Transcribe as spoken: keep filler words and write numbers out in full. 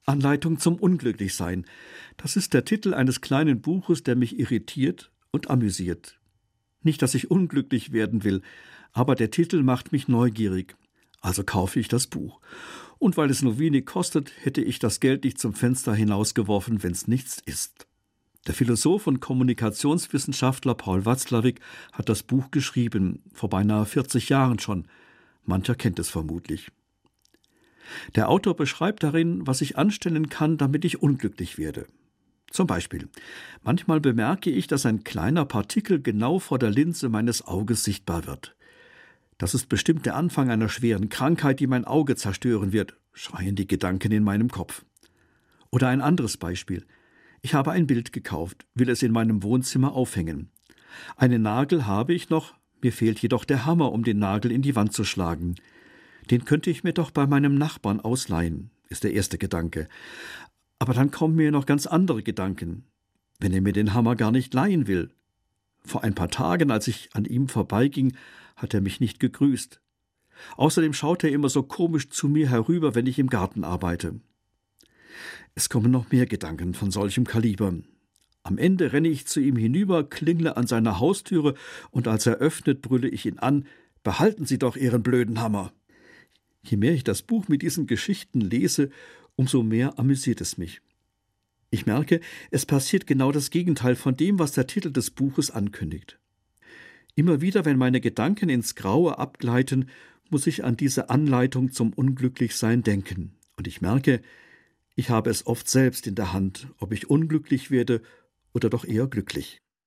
Anleitung zum Unglücklichsein. Das ist der Titel eines kleinen Buches, der mich irritiert und amüsiert. Nicht, dass ich unglücklich werden will, aber der Titel macht mich neugierig. Also kaufe ich das Buch. Und weil es nur wenig kostet, hätte ich das Geld nicht zum Fenster hinausgeworfen, wenn es nichts ist. Der Philosoph und Kommunikationswissenschaftler Paul Watzlawick hat das Buch geschrieben, vor beinahe vierzig Jahren schon. Mancher kennt es vermutlich. Der Autor beschreibt darin, was ich anstellen kann, damit ich unglücklich werde. Zum Beispiel: Manchmal bemerke ich, dass ein kleiner Partikel genau vor der Linse meines Auges sichtbar wird. Das ist bestimmt der Anfang einer schweren Krankheit, die mein Auge zerstören wird, schreien die Gedanken in meinem Kopf. Oder ein anderes Beispiel: Ich habe ein Bild gekauft, will es in meinem Wohnzimmer aufhängen. Einen Nagel habe ich noch, mir fehlt jedoch der Hammer, um den Nagel in die Wand zu schlagen. Den könnte ich mir doch bei meinem Nachbarn ausleihen, ist der erste Gedanke. Aber dann kommen mir noch ganz andere Gedanken. Wenn er mir den Hammer gar nicht leihen will. Vor ein paar Tagen, als ich an ihm vorbeiging, hat er mich nicht gegrüßt. Außerdem schaut er immer so komisch zu mir herüber, wenn ich im Garten arbeite. Es kommen noch mehr Gedanken von solchem Kaliber. Am Ende renne ich zu ihm hinüber, klingle an seiner Haustüre und als er öffnet, brülle ich ihn an: Behalten Sie doch Ihren blöden Hammer! Je mehr ich das Buch mit diesen Geschichten lese, umso mehr amüsiert es mich. Ich merke, es passiert genau das Gegenteil von dem, was der Titel des Buches ankündigt. Immer wieder, wenn meine Gedanken ins Graue abgleiten, muss ich an diese Anleitung zum Unglücklichsein denken. Und ich merke, ich habe es oft selbst in der Hand, ob ich unglücklich werde oder doch eher glücklich.